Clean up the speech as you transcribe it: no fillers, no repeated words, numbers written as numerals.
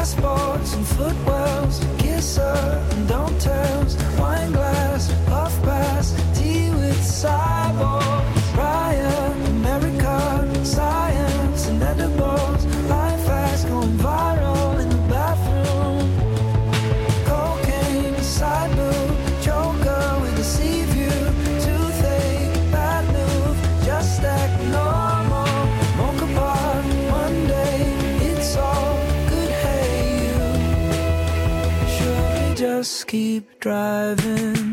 passports and footwells, kisser and don't tells, wine glass, puff pass, tea with cyborgs, Ryan, America, science and edibles, life fast going viral in the bathroom, cocaine, side boob, joker with a sea view, toothache, bad move, just act normal, mocha pot, Monday, it's all good, hey you, should we just keep driving?